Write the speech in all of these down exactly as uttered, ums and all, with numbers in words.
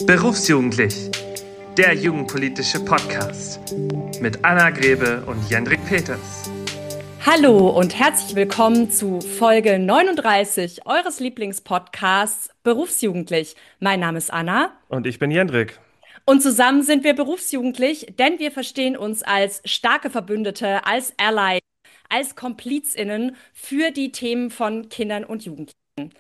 Berufsjugendlich, der jugendpolitische Podcast mit Anna Grebe und Jendrik Peters. Hallo und herzlich willkommen zu Folge neununddreißig eures Lieblingspodcasts Berufsjugendlich. Mein Name ist Anna. Und ich bin Jendrik. Und zusammen sind wir berufsjugendlich, denn wir verstehen uns als starke Verbündete, als Allies, als KomplizInnen für die Themen von Kindern und Jugendlichen.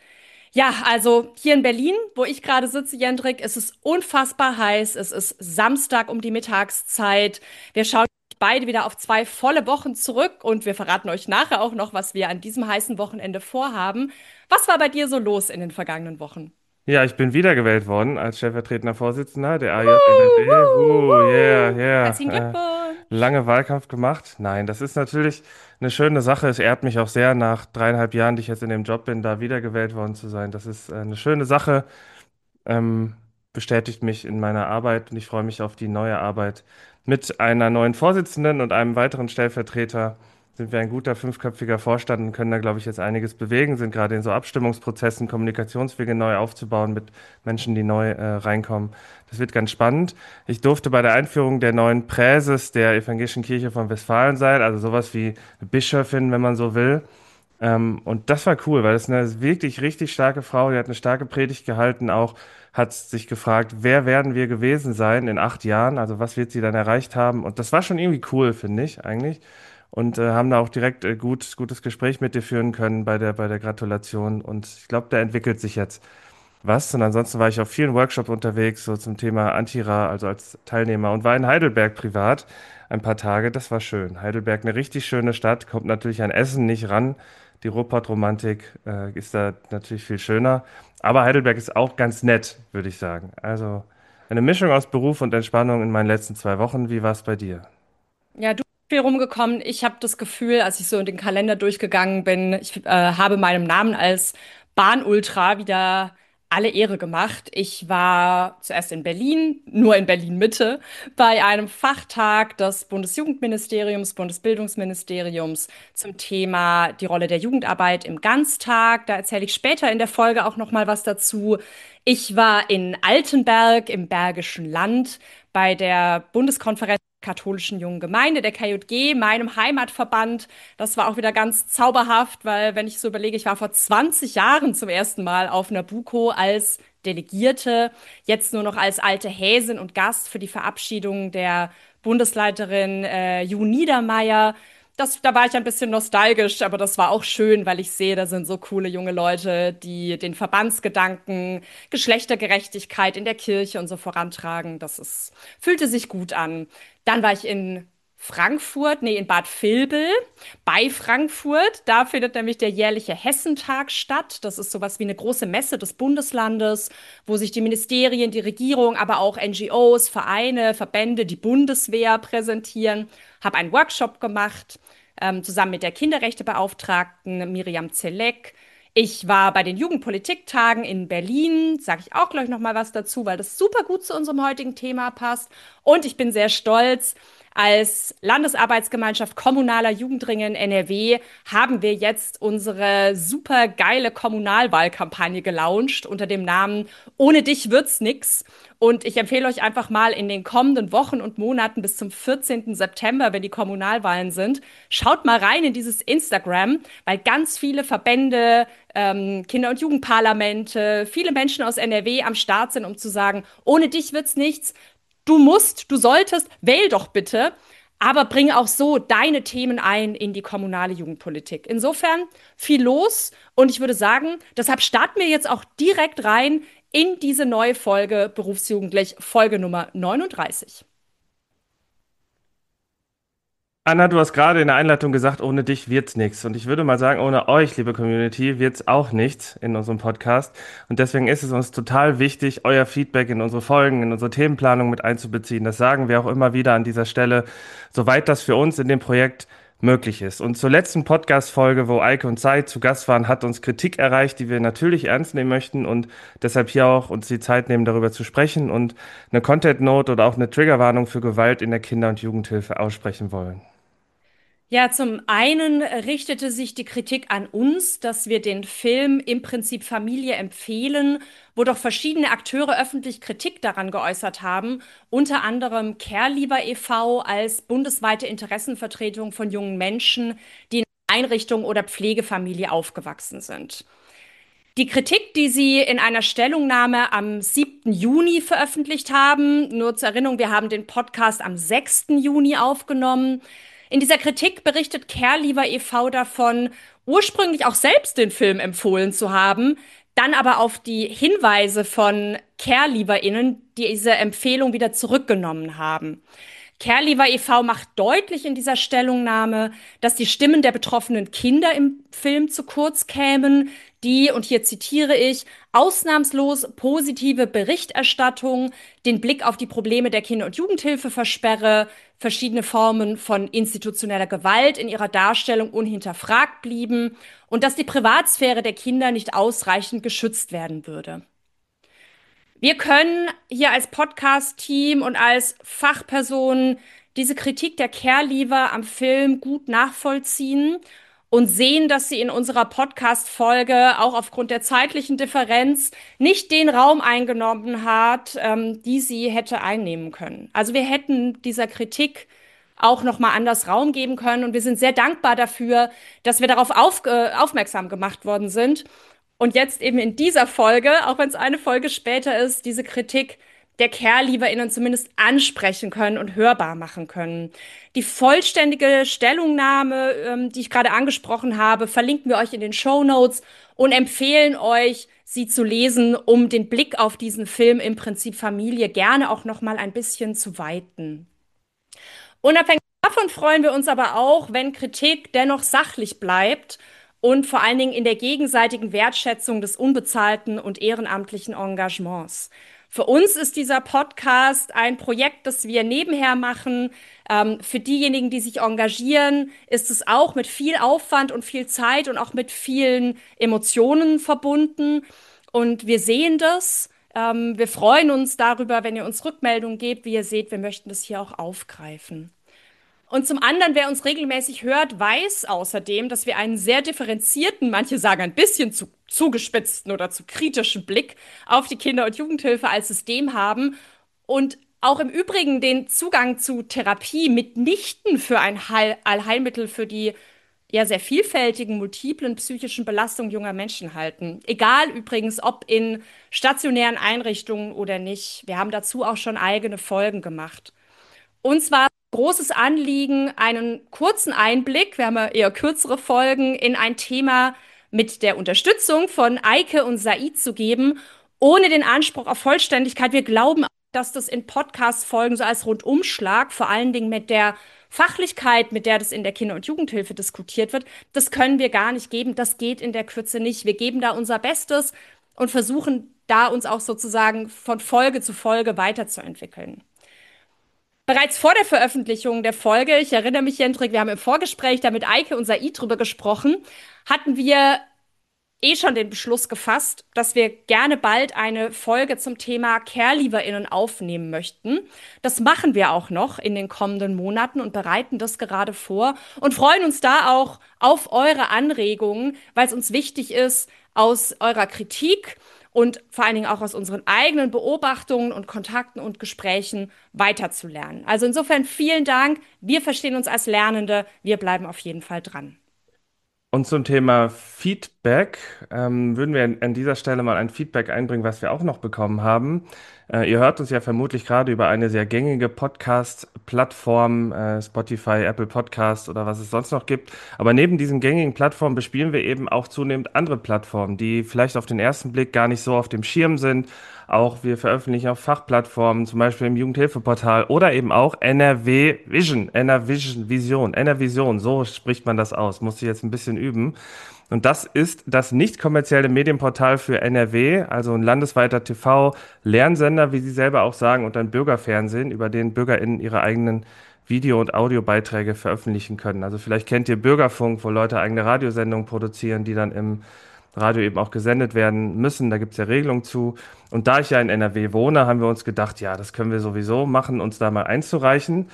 Ja, also hier in Berlin, wo ich gerade sitze, Jendrik, ist es unfassbar heiß. Es ist Samstag um die Mittagszeit. Wir schauen beide wieder auf zwei volle Wochen zurück und wir verraten euch nachher auch noch, was wir an diesem heißen Wochenende vorhaben. Was war bei dir so los in den vergangenen Wochen? Ja, ich bin wiedergewählt worden als stellvertretender Vorsitzender der A J Wuhu, N R W. wuhu, Uh, yeah, wuhu. Herzlichen yeah. Äh, Glückwunsch. lange Wahlkampf gemacht. Nein, das ist natürlich eine schöne Sache. Es ehrt mich auch sehr, nach dreieinhalb Jahren, die ich jetzt in dem Job bin, da wiedergewählt worden zu sein. Das ist äh, eine schöne Sache. Ähm, bestätigt mich in meiner Arbeit und ich freue mich auf die neue Arbeit. Mit einer neuen Vorsitzenden und einem weiteren Stellvertreter sind wir ein guter fünfköpfiger Vorstand und können da, glaube ich, jetzt einiges bewegen, sind gerade in so Abstimmungsprozessen, Kommunikationswege neu aufzubauen mit Menschen, die neu äh, reinkommen. Das wird ganz spannend. Ich durfte bei der Einführung der neuen Präses der Evangelischen Kirche von Westfalen sein, also sowas wie eine Bischöfin, wenn man so will. Ähm, und das war cool, weil das ist eine wirklich richtig starke Frau, die hat eine starke Predigt gehalten, auch hat sich gefragt, wer werden wir gewesen sein in acht Jahren, also was wird sie dann erreicht haben. Und das war schon irgendwie cool, finde ich eigentlich. Und äh, haben da auch direkt äh, gut, gutes Gespräch mit dir führen können bei der, bei der Gratulation. Und ich glaube, da entwickelt sich jetzt was. Und ansonsten war ich auf vielen Workshops unterwegs, so zum Thema Antira, also als Teilnehmer, und war in Heidelberg privat ein paar Tage. Das war schön. Heidelberg, eine richtig schöne Stadt, kommt natürlich an Essen nicht ran. Die Ruhrpott-Romantik äh, ist da natürlich viel schöner. Aber Heidelberg ist auch ganz nett, würde ich sagen. Also eine Mischung aus Beruf und Entspannung in meinen letzten zwei Wochen. Wie war es bei dir? Ja, du bist viel rumgekommen. Ich habe das Gefühl, als ich so in den Kalender durchgegangen bin, ich äh, habe meinem Namen als Bahnultra wieder alle Ehre gemacht. Ich war zuerst in Berlin, nur in Berlin-Mitte, bei einem Fachtag des Bundesjugendministeriums, Bundesbildungsministeriums zum Thema die Rolle der Jugendarbeit im Ganztag. Da erzähle ich später in der Folge auch noch mal was dazu. Ich war in Altenberg im Bergischen Land bei der Bundeskonferenz der katholischen Jungen Gemeinde, der K J G, meinem Heimatverband. Das war auch wieder ganz zauberhaft, weil, wenn ich so überlege, ich war vor zwanzig Jahren zum ersten Mal auf Nabucco als Delegierte, jetzt nur noch als alte Häsin und Gast für die Verabschiedung der Bundesleiterin äh, Ju Niedermeyer. Das, da war ich ein bisschen nostalgisch, aber das war auch schön, weil ich sehe, da sind so coole junge Leute, die den Verbandsgedanken, Geschlechtergerechtigkeit in der Kirche und so vorantragen. Das ist, fühlte sich gut an. Dann war ich in Frankfurt, nee, in Bad Vilbel bei Frankfurt. Da findet nämlich der jährliche Hessentag statt. Das ist sowas wie eine große Messe des Bundeslandes, wo sich die Ministerien, die Regierung, aber auch N G Os, Vereine, Verbände, die Bundeswehr präsentieren. Habe einen Workshop gemacht, ähm, zusammen mit der Kinderrechtebeauftragten Miriam Zelek. Ich war bei den Jugendpolitiktagen in Berlin, sage ich auch gleich noch mal was dazu, weil das super gut zu unserem heutigen Thema passt. Und ich bin sehr stolz, als Landesarbeitsgemeinschaft kommunaler Jugendringe in N R W haben wir jetzt unsere super geile Kommunalwahlkampagne gelauncht unter dem Namen Ohne dich wird's nix. Und ich empfehle euch einfach mal in den kommenden Wochen und Monaten bis zum vierzehnten September, wenn die Kommunalwahlen sind, schaut mal rein in dieses Instagram, weil ganz viele Verbände, ähm, Kinder- und Jugendparlamente, viele Menschen aus N R W am Start sind, um zu sagen, ohne dich wird's nichts. Du musst, du solltest, wähl doch bitte, aber bring auch so deine Themen ein in die kommunale Jugendpolitik. Insofern viel los und ich würde sagen, deshalb starten wir jetzt auch direkt rein in diese neue Folge Berufsjugendlich, Folge Nummer neununddreißig. Anna, du hast gerade in der Einleitung gesagt, ohne dich wird's nichts. Und ich würde mal sagen, ohne euch, liebe Community, wird's auch nichts in unserem Podcast. Und deswegen ist es uns total wichtig, euer Feedback in unsere Folgen, in unsere Themenplanung mit einzubeziehen. Das sagen wir auch immer wieder an dieser Stelle, soweit das für uns in dem Projekt möglich ist. Und zur letzten Podcast-Folge, wo Eike und Sai zu Gast waren, hat uns Kritik erreicht, die wir natürlich ernst nehmen möchten und deshalb hier auch uns die Zeit nehmen, darüber zu sprechen und eine Content-Note oder auch eine Triggerwarnung für Gewalt in der Kinder- und Jugendhilfe aussprechen wollen. Ja, zum einen richtete sich die Kritik an uns, dass wir den Film im Prinzip Familie empfehlen, wo doch verschiedene Akteure öffentlich Kritik daran geäußert haben, unter anderem Care-Lieber e V als bundesweite Interessenvertretung von jungen Menschen, die in Einrichtung oder Pflegefamilie aufgewachsen sind. Die Kritik, die Sie in einer Stellungnahme am siebten Juni veröffentlicht haben, nur zur Erinnerung, wir haben den Podcast am sechsten Juni aufgenommen. In dieser Kritik berichtet Care-Lieber e V davon, ursprünglich auch selbst den Film empfohlen zu haben, dann aber auf die Hinweise von Care-LieberInnen diese Empfehlung wieder zurückgenommen haben. Care-Lieber e V macht deutlich in dieser Stellungnahme, dass die Stimmen der betroffenen Kinder im Film zu kurz kämen, die, und hier zitiere ich, ausnahmslos positive Berichterstattung, den Blick auf die Probleme der Kinder- und Jugendhilfe versperre, verschiedene Formen von institutioneller Gewalt in ihrer Darstellung unhinterfragt blieben und dass die Privatsphäre der Kinder nicht ausreichend geschützt werden würde. Wir können hier als Podcast-Team und als Fachpersonen diese Kritik der Care-Lieber am Film gut nachvollziehen und sehen, dass sie in unserer Podcast-Folge auch aufgrund der zeitlichen Differenz nicht den Raum eingenommen hat, ähm, die sie hätte einnehmen können. Also wir hätten dieser Kritik auch noch mal anders Raum geben können und wir sind sehr dankbar dafür, dass wir darauf auf, äh, aufmerksam gemacht worden sind und jetzt eben in dieser Folge, auch wenn es eine Folge später ist, diese Kritik der Care-LieberInnen zumindest ansprechen können und hörbar machen können. Die vollständige Stellungnahme, ähm, die ich gerade angesprochen habe, verlinken wir euch in den Shownotes und empfehlen euch, sie zu lesen, um den Blick auf diesen Film im Prinzip Familie gerne auch noch mal ein bisschen zu weiten. Unabhängig davon freuen wir uns aber auch, wenn Kritik dennoch sachlich bleibt und vor allen Dingen in der gegenseitigen Wertschätzung des unbezahlten und ehrenamtlichen Engagements. Für uns ist dieser Podcast ein Projekt, das wir nebenher machen. Ähm, für diejenigen, die sich engagieren, ist es auch mit viel Aufwand und viel Zeit und auch mit vielen Emotionen verbunden. Und wir sehen das. Ähm, wir freuen uns darüber, wenn ihr uns Rückmeldungen gebt. Wie ihr seht, wir möchten das hier auch aufgreifen. Und zum anderen, wer uns regelmäßig hört, weiß außerdem, dass wir einen sehr differenzierten, manche sagen ein bisschen zu zugespitzten oder zu kritischen Blick auf die Kinder- und Jugendhilfe als System haben und auch im Übrigen den Zugang zu Therapie mitnichten für ein Heil Allheilmittel für die ja sehr vielfältigen, multiplen psychischen Belastungen junger Menschen halten. Egal übrigens, ob in stationären Einrichtungen oder nicht. Wir haben dazu auch schon eigene Folgen gemacht. Uns war großes Anliegen, einen kurzen Einblick, wir haben ja eher kürzere Folgen, in ein Thema mit der Unterstützung von Eike und Said zu geben, ohne den Anspruch auf Vollständigkeit. Wir glauben auch, dass das in Podcast-Folgen so als Rundumschlag, vor allen Dingen mit der Fachlichkeit, mit der das in der Kinder- und Jugendhilfe diskutiert wird, das können wir gar nicht geben. Das geht in der Kürze nicht. Wir geben da unser Bestes und versuchen da uns auch sozusagen von Folge zu Folge weiterzuentwickeln. Bereits vor der Veröffentlichung der Folge, ich erinnere mich, Jendrik, wir haben im Vorgespräch da mit Eike und Said drüber gesprochen, hatten wir eh schon den Beschluss gefasst, dass wir gerne bald eine Folge zum Thema Care-LieberInnen aufnehmen möchten. Das machen wir auch noch in den kommenden Monaten und bereiten das gerade vor und freuen uns da auch auf eure Anregungen, weil es uns wichtig ist, aus eurer Kritik und vor allen Dingen auch aus unseren eigenen Beobachtungen und Kontakten und Gesprächen weiterzulernen. Also insofern vielen Dank. Wir verstehen uns als Lernende. Wir bleiben auf jeden Fall dran. Und zum Thema Feedback ähm, würden wir an, an dieser Stelle mal ein Feedback einbringen, was wir auch noch bekommen haben. Äh, ihr hört uns ja vermutlich gerade über eine sehr gängige Podcast-Plattform, äh, Spotify, Apple Podcast oder was es sonst noch gibt. Aber neben diesen gängigen Plattformen bespielen wir eben auch zunehmend andere Plattformen, die vielleicht auf den ersten Blick gar nicht so auf dem Schirm sind. Auch wir veröffentlichen auf Fachplattformen, zum Beispiel im Jugendhilfeportal oder eben auch N R W Vision, N R Vision, Vision, N R Vision, so spricht man das aus, musste ich jetzt ein bisschen üben. Und das ist das nicht kommerzielle Medienportal für N R W, also ein landesweiter T V-Lernsender, wie Sie selber auch sagen, und ein Bürgerfernsehen, über den BürgerInnen ihre eigenen Video- und Audiobeiträge veröffentlichen können. Also vielleicht kennt ihr Bürgerfunk, wo Leute eigene Radiosendungen produzieren, die dann im Radio eben auch gesendet werden müssen. Da gibt es ja Regelungen zu. Und da ich ja in N R W wohne, haben wir uns gedacht, ja, das können wir sowieso machen, uns da mal einzureichen.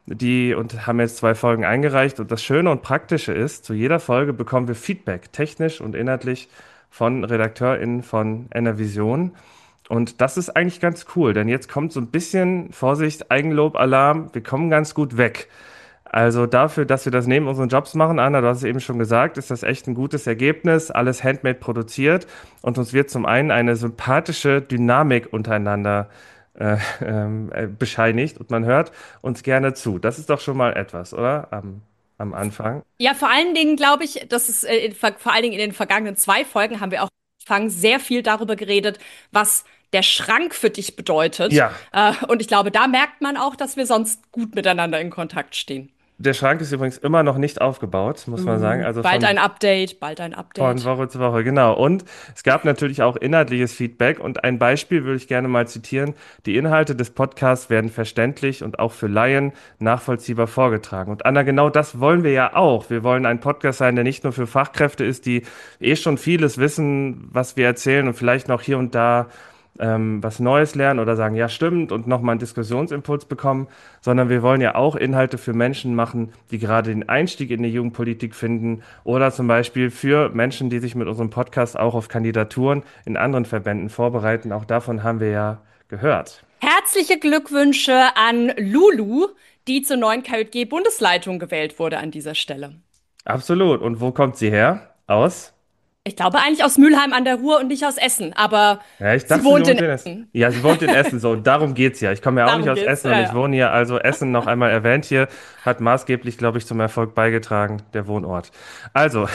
die und haben jetzt zwei Folgen eingereicht. Und das Schöne und Praktische ist, zu jeder Folge bekommen wir Feedback, technisch und inhaltlich von RedakteurInnen von NRVision. Und das ist eigentlich ganz cool, denn jetzt kommt so ein bisschen, Vorsicht, Eigenlob, Alarm, wir kommen ganz gut weg. Also dafür, dass wir das neben unseren Jobs machen, Anna, du hast es eben schon gesagt, ist das echt ein gutes Ergebnis, alles handmade produziert und uns wird zum einen eine sympathische Dynamik untereinander äh, ähm, äh, bescheinigt und man hört uns gerne zu. Das ist doch schon mal etwas, oder? Am, am Anfang. Ja, vor allen Dingen glaube ich, dass es äh, in, vor vor allen Dingen in den vergangenen zwei Folgen haben wir auch am Anfang sehr viel darüber geredet, was der Schrank für dich bedeutet. Ja, Äh, und ich glaube, da merkt man auch, dass wir sonst gut miteinander in Kontakt stehen. der Schrank ist übrigens immer noch nicht aufgebaut, muss man sagen. Uh, Also bald von ein Update, bald ein Von Update. Woche zu Woche, genau. Und es gab natürlich auch inhaltliches Feedback. Und ein Beispiel würde ich gerne mal zitieren. Die Inhalte des Podcasts werden verständlich und auch für Laien nachvollziehbar vorgetragen. Und Anna, genau das wollen wir ja auch. Wir wollen ein Podcast sein, der nicht nur für Fachkräfte ist, die eh schon vieles wissen, was wir erzählen und vielleicht noch hier und da ähm, was Neues lernen oder sagen, ja, stimmt, und nochmal einen Diskussionsimpuls bekommen, sondern wir wollen ja auch Inhalte für Menschen machen, die gerade den Einstieg in die Jugendpolitik finden oder zum Beispiel für Menschen, die sich mit unserem Podcast auch auf Kandidaturen in anderen Verbänden vorbereiten. Auch davon haben wir ja gehört. Herzliche Glückwünsche an Lulu, die zur neuen K J G-Bundesleitung gewählt wurde an dieser Stelle. Absolut. Und wo kommt sie her? Aus? Ich glaube eigentlich aus Mülheim an der Ruhr und nicht aus Essen, aber Ja, ich sie dachte, sie wohnt in wohnt in Essen. Essen. Ja, sie wohnt in Essen, so, darum geht's ja. Ich komme ja auch nicht Darum aus geht's. Essen und Ja, ich ja. wohne hier, also Essen noch einmal erwähnt hier, hat maßgeblich, glaube ich, zum Erfolg beigetragen, der Wohnort. Also,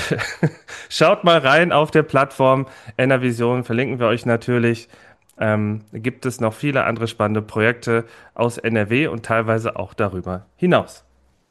schaut mal rein auf der Plattform NRVision, verlinken wir euch natürlich. Ähm, gibt es noch viele andere spannende Projekte aus N R W und teilweise auch darüber hinaus.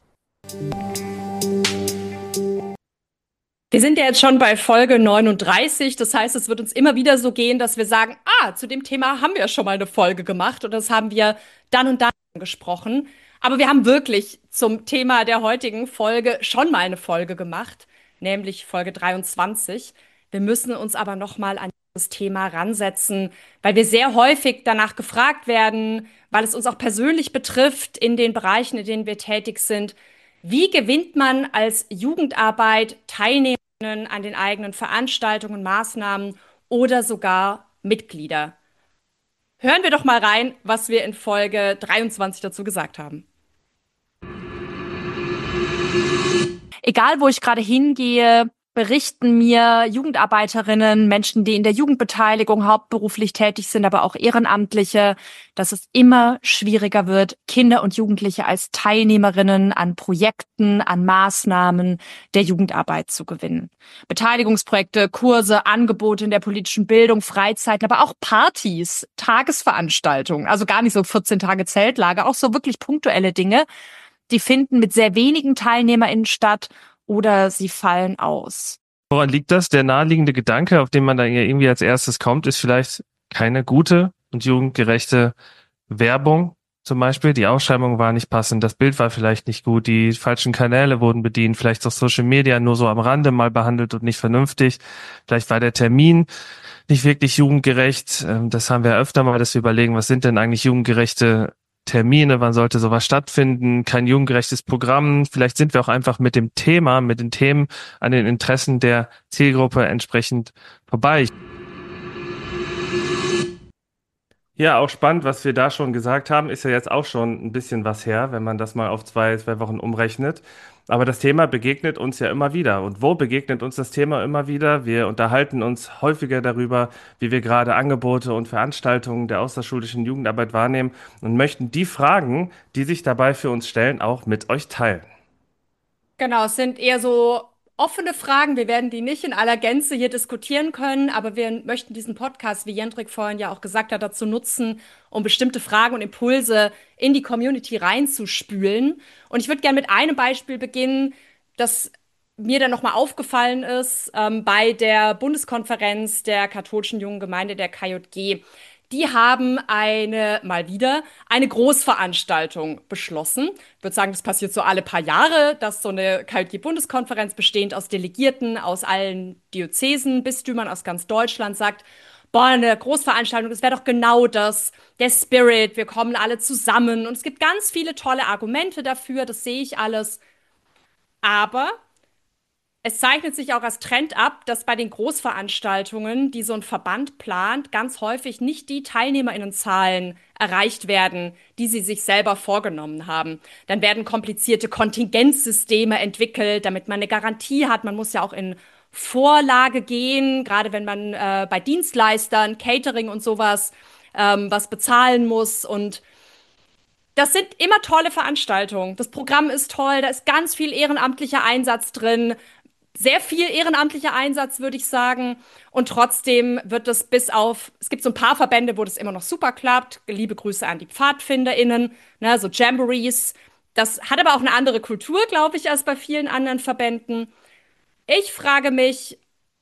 Wir sind ja jetzt schon bei Folge neununddreißig. Das heißt, es wird uns immer wieder so gehen, dass wir sagen, ah, zu dem Thema haben wir schon mal eine Folge gemacht oder das haben wir dann und dann gesprochen. Aber wir haben wirklich zum Thema der heutigen Folge schon mal eine Folge gemacht, nämlich Folge dreiundzwanzig. Wir müssen uns aber noch mal an das Thema ransetzen, weil wir sehr häufig danach gefragt werden, weil es uns auch persönlich betrifft in den Bereichen, in denen wir tätig sind. Wie gewinnt man als Jugendarbeit Teilnehmer an den eigenen Veranstaltungen, Maßnahmen oder sogar Mitglieder? Hören wir doch mal rein, was wir in Folge dreiundzwanzig dazu gesagt haben. Egal, wo ich gerade hingehe, berichten mir Jugendarbeiterinnen, Menschen, die in der Jugendbeteiligung hauptberuflich tätig sind, aber auch Ehrenamtliche, dass es immer schwieriger wird, Kinder und Jugendliche als Teilnehmerinnen an Projekten, an Maßnahmen der Jugendarbeit zu gewinnen. Beteiligungsprojekte, Kurse, Angebote in der politischen Bildung, Freizeiten, aber auch Partys, Tagesveranstaltungen, also gar nicht so vierzehn Tage Zeltlager, auch so wirklich punktuelle Dinge, die finden mit sehr wenigen TeilnehmerInnen statt oder sie fallen aus. Woran liegt das? Der naheliegende Gedanke, auf den man da irgendwie als erstes kommt, ist vielleicht keine gute und jugendgerechte Werbung. Zum Beispiel, die Ausschreibung war nicht passend, das Bild war vielleicht nicht gut, die falschen Kanäle wurden bedient, vielleicht auch Social Media nur so am Rande mal behandelt und nicht vernünftig. Vielleicht war der Termin nicht wirklich jugendgerecht. Das haben wir öfter mal, dass wir überlegen, was sind denn eigentlich jugendgerechte Termine, wann sollte sowas stattfinden, kein jugendgerechtes Programm. Vielleicht sind wir auch einfach mit dem Thema, mit den Themen an den Interessen der Zielgruppe entsprechend vorbei. Ja, auch spannend, was wir da schon gesagt haben, ist ja jetzt auch schon ein bisschen was her, wenn man das mal auf zwei, zwei Wochen umrechnet. Aber das Thema begegnet uns ja immer wieder. Und wo begegnet uns das Thema immer wieder? Wir unterhalten uns häufiger darüber, wie wir gerade Angebote und Veranstaltungen der außerschulischen Jugendarbeit wahrnehmen und möchten die Fragen, die sich dabei für uns stellen, auch mit euch teilen. Genau, es sind eher so offene Fragen. Wir werden die nicht in aller Gänze hier diskutieren können, aber wir möchten diesen Podcast, wie Jendrik vorhin ja auch gesagt hat, dazu nutzen, um bestimmte Fragen und Impulse in die Community reinzuspülen. Und ich würde gerne mit einem Beispiel beginnen, das mir dann nochmal aufgefallen ist, ähm, bei der Bundeskonferenz der katholischen Jungen Gemeinde, der K J G. Die haben eine, mal wieder, eine Großveranstaltung beschlossen. Ich würde sagen, das passiert so alle paar Jahre, dass so eine K J G-Bundeskonferenz bestehend aus Delegierten aus allen Diözesen, Bistümern aus ganz Deutschland sagt, boah, eine Großveranstaltung, das wäre doch genau das, der Spirit, wir kommen alle zusammen. Und es gibt ganz viele tolle Argumente dafür, das sehe ich alles. Aber es zeichnet sich auch als Trend ab, dass bei den Großveranstaltungen, die so ein Verband plant, ganz häufig nicht die TeilnehmerInnenzahlen erreicht werden, die sie sich selber vorgenommen haben. Dann werden komplizierte Kontingenzsysteme entwickelt, damit man eine Garantie hat. Man muss ja auch in Vorlage gehen, gerade wenn man äh, bei Dienstleistern, Catering und sowas ähm, was bezahlen muss. Und das sind immer tolle Veranstaltungen. Das Programm ist toll, da ist ganz viel ehrenamtlicher Einsatz drin, sehr viel ehrenamtlicher Einsatz, würde ich sagen. Und trotzdem wird das bis auf, es gibt so ein paar Verbände, wo das immer noch super klappt. Liebe Grüße an die PfadfinderInnen, ne, so Jamborees. Das hat aber auch eine andere Kultur, glaube ich, als bei vielen anderen Verbänden. Ich frage mich,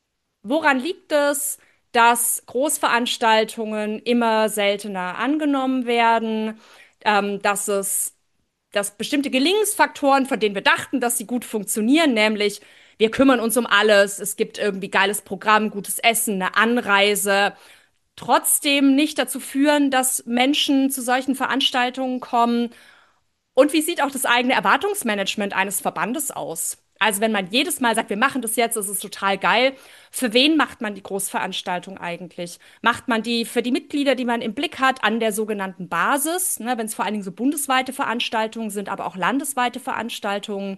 woran liegt es, dass Großveranstaltungen immer seltener angenommen werden, ähm, dass es, dass bestimmte Gelingensfaktoren, von denen wir dachten, dass sie gut funktionieren, nämlich wir kümmern uns um alles, es gibt irgendwie geiles Programm, gutes Essen, eine Anreise, trotzdem nicht dazu führen, dass Menschen zu solchen Veranstaltungen kommen. Und wie sieht auch das eigene Erwartungsmanagement eines Verbandes aus? Also wenn man jedes Mal sagt, wir machen das jetzt, das ist total geil. Für wen macht man die Großveranstaltung eigentlich? Macht man die für die Mitglieder, die man im Blick hat, an der sogenannten Basis, ne, wenn es vor allen Dingen so bundesweite Veranstaltungen sind, aber auch landesweite Veranstaltungen?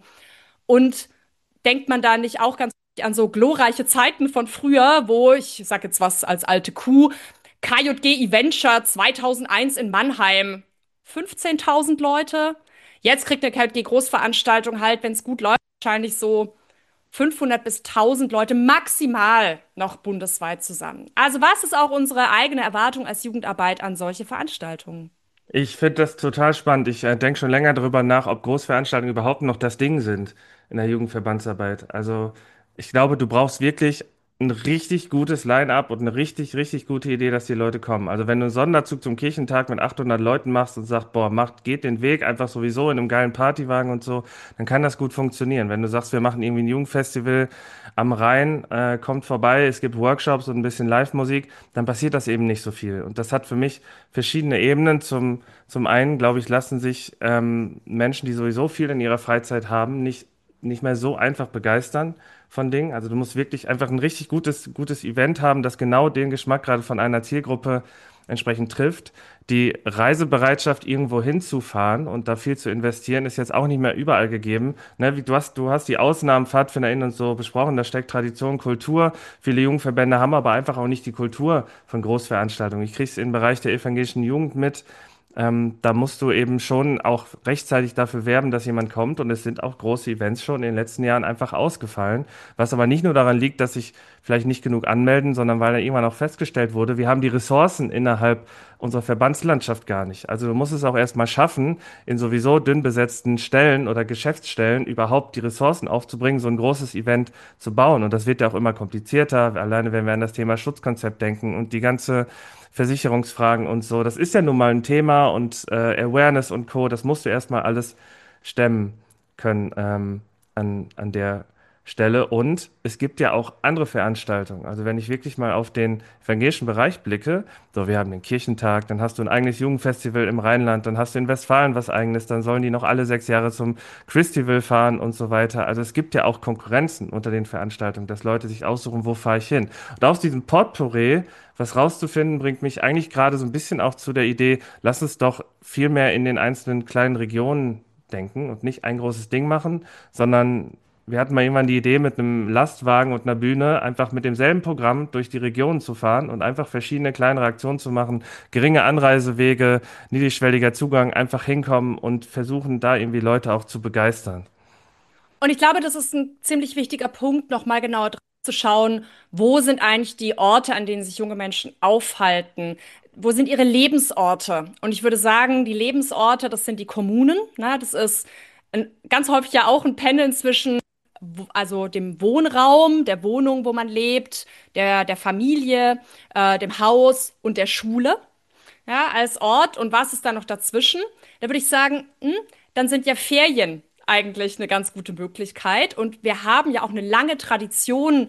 Und denkt man da nicht auch ganz an so glorreiche Zeiten von früher, wo, ich sag jetzt was als alte Kuh, K J G Eventure zweitausendeins in Mannheim, fünfzehntausend Leute. Jetzt kriegt eine K J G Großveranstaltung halt, wenn es gut läuft, wahrscheinlich so fünfhundert bis tausend Leute maximal noch bundesweit zusammen. Also was ist auch unsere eigene Erwartung als Jugendarbeit an solche Veranstaltungen? Ich finde das total spannend. Ich äh, denke schon länger darüber nach, ob Großveranstaltungen überhaupt noch das Ding sind in der Jugendverbandsarbeit. Also ich glaube, du brauchst wirklich ein richtig gutes Line-up und eine richtig, richtig gute Idee, dass die Leute kommen. Also wenn du einen Sonderzug zum Kirchentag mit achthundert Leuten machst und sagst, boah, macht, geht den Weg einfach sowieso in einem geilen Partywagen und so, dann kann das gut funktionieren. Wenn du sagst, wir machen irgendwie ein Jugendfestival am Rhein, äh, kommt vorbei, es gibt Workshops und ein bisschen Live-Musik, dann passiert das eben nicht so viel. Und das hat für mich verschiedene Ebenen. Zum, zum einen, glaube ich, lassen sich ähm, Menschen, die sowieso viel in ihrer Freizeit haben, nicht, nicht mehr so einfach begeistern von Dingen. Also du musst wirklich einfach ein richtig gutes, gutes Event haben, das genau den Geschmack gerade von einer Zielgruppe entsprechend trifft. Die Reisebereitschaft, irgendwo hinzufahren und da viel zu investieren, ist jetzt auch nicht mehr überall gegeben. Ne, wie du hast, du hast die Ausnahmen, PfadfinderInnen und so besprochen, da steckt Tradition, Kultur. Viele Jugendverbände haben aber einfach auch nicht die Kultur von Großveranstaltungen. Ich kriege es im Bereich der evangelischen Jugend mit. Ähm, da musst du eben schon auch rechtzeitig dafür werben, dass jemand kommt. Und es sind auch große Events schon in den letzten Jahren einfach ausgefallen. Was aber nicht nur daran liegt, dass sich vielleicht nicht genug anmelden, sondern weil da irgendwann auch festgestellt wurde, wir haben die Ressourcen innerhalb unserer Verbandslandschaft gar nicht. Also du musst es auch erstmal schaffen, in sowieso dünn besetzten Stellen oder Geschäftsstellen überhaupt die Ressourcen aufzubringen, so ein großes Event zu bauen. Und das wird ja auch immer komplizierter. Alleine wenn wir an das Thema Schutzkonzept denken und die ganze Versicherungsfragen und so. Das ist ja nun mal ein Thema und äh, Awareness und Co. Das musst du erstmal alles stemmen können ähm, an, an der Stelle. Und es gibt ja auch andere Veranstaltungen. Also wenn ich wirklich mal auf den evangelischen Bereich blicke, so wir haben den Kirchentag, dann hast du ein eigenes Jugendfestival im Rheinland, dann hast du in Westfalen was eigenes, dann sollen die noch alle sechs Jahre zum Christival fahren und so weiter. Also es gibt ja auch Konkurrenzen unter den Veranstaltungen, dass Leute sich aussuchen, wo fahre ich hin. Und aus diesem Potpourri was rauszufinden, bringt mich eigentlich gerade so ein bisschen auch zu der Idee, lass uns doch viel mehr in den einzelnen kleinen Regionen denken und nicht ein großes Ding machen, sondern wir hatten mal irgendwann die Idee, mit einem Lastwagen und einer Bühne einfach mit demselben Programm durch die Regionen zu fahren und einfach verschiedene kleinere Aktionen zu machen, geringe Anreisewege, niedrigschwelliger Zugang, einfach hinkommen und versuchen, da irgendwie Leute auch zu begeistern. Und ich glaube, das ist ein ziemlich wichtiger Punkt, noch mal genauer drauf zu schauen, wo sind eigentlich die Orte, an denen sich junge Menschen aufhalten? Wo sind ihre Lebensorte? Und ich würde sagen, die Lebensorte, das sind die Kommunen. Ne? Das ist ein, ganz häufig ja auch ein Pendeln zwischen wo- also dem Wohnraum, der Wohnung, wo man lebt, der, der Familie, äh, dem Haus und der Schule, ja, als Ort. Und was ist da noch dazwischen? Da würde ich sagen, hm, dann sind ja Ferien eigentlich eine ganz gute Möglichkeit. Und wir haben ja auch eine lange Tradition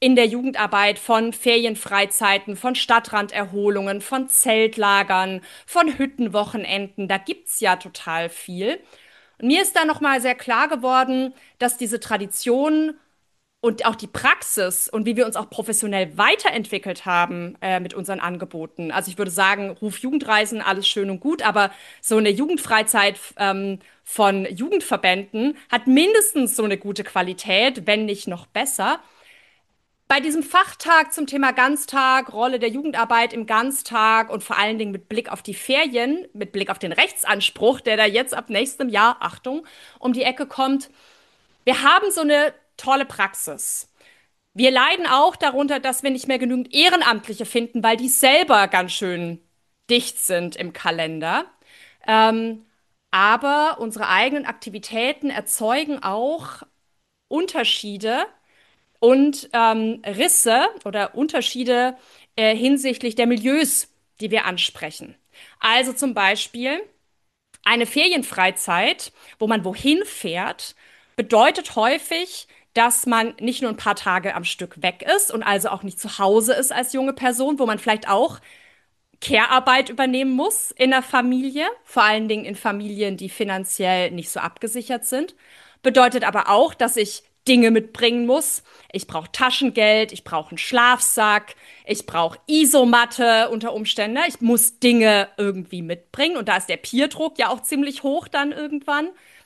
in der Jugendarbeit von Ferienfreizeiten, von Stadtranderholungen, von Zeltlagern, von Hüttenwochenenden. Da gibt's ja total viel. Und mir ist da noch mal sehr klar geworden, dass diese Tradition und auch die Praxis und wie wir uns auch professionell weiterentwickelt haben äh, mit unseren Angeboten. Also ich würde sagen, Ruf Jugendreisen, alles schön und gut, aber so eine Jugendfreizeit ähm, von Jugendverbänden hat mindestens so eine gute Qualität, wenn nicht noch besser. Bei diesem Fachtag zum Thema Ganztag, Rolle der Jugendarbeit im Ganztag und vor allen Dingen mit Blick auf die Ferien, mit Blick auf den Rechtsanspruch, der da jetzt ab nächstem Jahr, Achtung, um die Ecke kommt. Wir haben so eine tolle Praxis. Wir leiden auch darunter, dass wir nicht mehr genügend Ehrenamtliche finden, weil die selber ganz schön dicht sind im Kalender. Ähm, aber unsere eigenen Aktivitäten erzeugen auch Unterschiede und ähm, Risse oder Unterschiede äh, hinsichtlich der Milieus, die wir ansprechen. Also zum Beispiel eine Ferienfreizeit, wo man wohin fährt, bedeutet häufig, dass man nicht nur ein paar Tage am Stück weg ist und also auch nicht zu Hause ist als junge Person, wo man vielleicht auch Care-Arbeit übernehmen muss in der Familie, vor allen Dingen in Familien, die finanziell nicht so abgesichert sind. Bedeutet aber auch, dass ich Dinge mitbringen muss. Ich brauche Taschengeld, ich brauche einen Schlafsack, ich brauche Isomatte unter Umständen. Ich muss Dinge irgendwie mitbringen und da ist der Peerdruck ja auch ziemlich hoch dann irgendwann.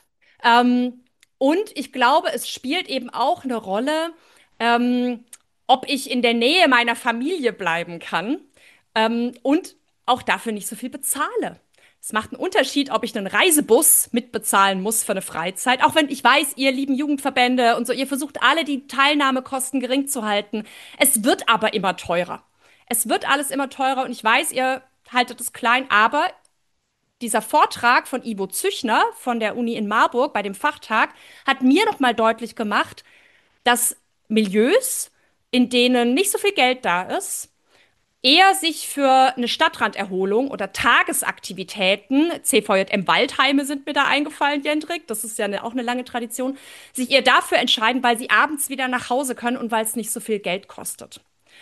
Ähm, und ich glaube, es spielt eben auch eine Rolle, ähm, ob ich in der Nähe meiner Familie bleiben kann, ähm, und auch dafür nicht so viel bezahle. Es macht einen Unterschied, ob ich einen Reisebus mitbezahlen muss für eine Freizeit, auch wenn ich weiß, ihr lieben Jugendverbände und so, ihr versucht alle die Teilnahmekosten gering zu halten. Es wird aber immer teurer. Es wird alles immer teurer und ich weiß, ihr haltet es klein, aber dieser Vortrag von Ivo Züchner von der Uni in Marburg bei dem Fachtag hat mir noch mal deutlich gemacht, dass Milieus, in denen nicht so viel Geld da ist, eher sich für eine Stadtranderholung oder Tagesaktivitäten, C V J M Waldheime sind mir da eingefallen, Jendrik, das ist ja eine, auch eine lange Tradition, sich eher dafür entscheiden, weil sie abends wieder nach Hause können und weil es nicht so viel Geld kostet.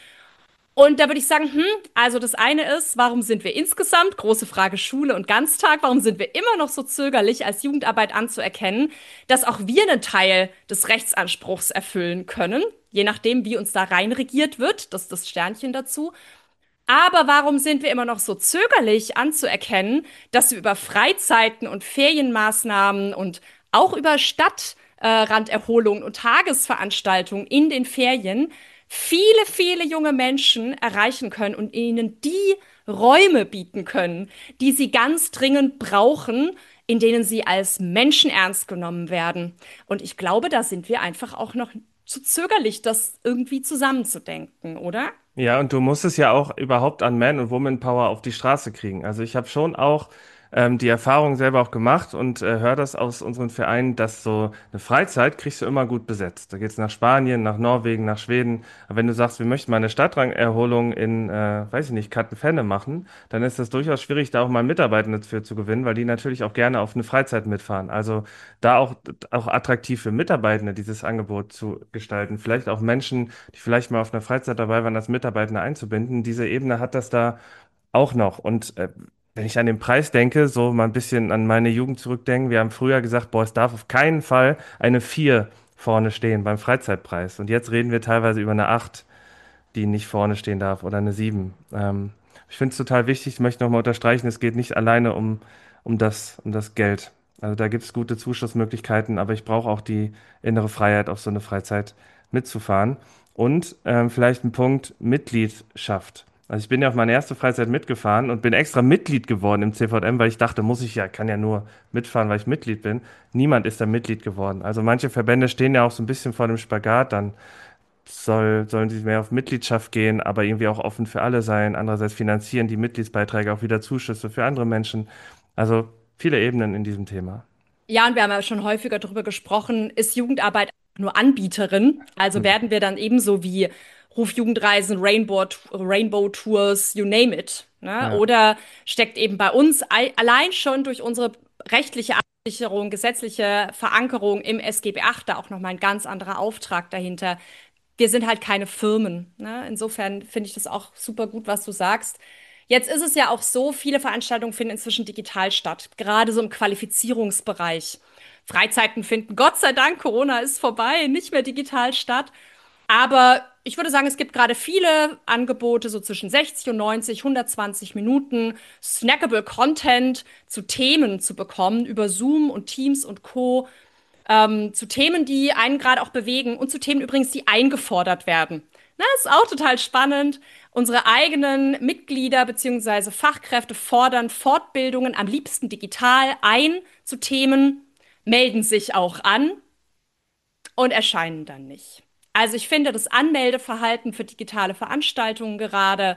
Und da würde ich sagen, hm, also das eine ist, warum sind wir insgesamt, große Frage Schule und Ganztag, warum sind wir immer noch so zögerlich, als Jugendarbeit anzuerkennen, dass auch wir einen Teil des Rechtsanspruchs erfüllen können, je nachdem, wie uns da reinregiert wird, das ist das Sternchen dazu. Aber warum sind wir immer noch so zögerlich anzuerkennen, dass wir über Freizeiten und Ferienmaßnahmen und auch über Stadtranderholungen und Tagesveranstaltungen in den Ferien viele, viele junge Menschen erreichen können und ihnen die Räume bieten können, die sie ganz dringend brauchen, in denen sie als Menschen ernst genommen werden. Und ich glaube, da sind wir einfach auch noch zu zögerlich, das irgendwie zusammenzudenken, oder? Ja, und du musst es ja auch überhaupt an Man- und Woman-Power auf die Straße kriegen. Also ich habe schon auch ähm, die Erfahrung selber auch gemacht und äh, höre das aus unseren Vereinen, dass so eine Freizeit kriegst du immer gut besetzt. Da geht's nach Spanien, nach Norwegen, nach Schweden. Aber wenn du sagst, wir möchten mal eine Stadtrangerholung in, äh, weiß ich nicht, Kattenfenne machen, dann ist das durchaus schwierig, da auch mal Mitarbeitende für zu gewinnen, weil die natürlich auch gerne auf eine Freizeit mitfahren. Also da auch, auch attraktiv für Mitarbeitende dieses Angebot zu gestalten. Vielleicht auch Menschen, die vielleicht mal auf einer Freizeit dabei waren, als Mitarbeitende einzubinden. Diese Ebene hat das da auch noch. Und äh, wenn ich an den Preis denke, so mal ein bisschen an meine Jugend zurückdenken, wir haben früher gesagt, boah, es darf auf keinen Fall eine vier vorne stehen beim Freizeitpreis. Und jetzt reden wir teilweise über eine acht, die nicht vorne stehen darf, oder eine sieben. Ähm, ich finde es total wichtig, ich möchte nochmal unterstreichen, es geht nicht alleine um, um das, um das Geld. Also da gibt es gute Zuschussmöglichkeiten, aber ich brauche auch die innere Freiheit, auf so eine Freizeit mitzufahren. Und ähm, vielleicht ein Punkt Mitgliedschaft. Also ich bin ja auf meine erste Freizeit mitgefahren und bin extra Mitglied geworden im C V M, weil ich dachte, muss ich ja, kann ja nur mitfahren, weil ich Mitglied bin. Niemand ist da Mitglied geworden. Also manche Verbände stehen ja auch so ein bisschen vor dem Spagat, dann soll, sollen sie mehr auf Mitgliedschaft gehen, aber irgendwie auch offen für alle sein. Andererseits finanzieren die Mitgliedsbeiträge auch wieder Zuschüsse für andere Menschen. Also viele Ebenen in diesem Thema. Ja, und wir haben ja schon häufiger darüber gesprochen, ist Jugendarbeit nur Anbieterin? Also Hm. werden wir dann ebenso wie Ruf Jugendreisen, Rainbow, Rainbow Tours, you name it, ne? Ja. Oder steckt eben bei uns ei- allein schon durch unsere rechtliche Absicherung, gesetzliche Verankerung im S G B acht da auch nochmal ein ganz anderer Auftrag dahinter, wir sind halt keine Firmen. Ne? Insofern finde ich das auch super gut, was du sagst. Jetzt ist es ja auch so, viele Veranstaltungen finden inzwischen digital statt, gerade so im Qualifizierungsbereich. Freizeiten finden, Gott sei Dank, Corona ist vorbei, nicht mehr digital statt. Aber ich würde sagen, es gibt gerade viele Angebote, so zwischen sechzig und neunzig, hundertzwanzig Minuten, snackable Content zu Themen zu bekommen, über Zoom und Teams und Co. Ähm, zu Themen, die einen gerade auch bewegen und zu Themen übrigens, die eingefordert werden. Na, ist auch total spannend. Unsere eigenen Mitglieder bzw. Fachkräfte fordern Fortbildungen am liebsten digital ein zu Themen, melden sich auch an und erscheinen dann nicht. Also ich finde das Anmeldeverhalten für digitale Veranstaltungen gerade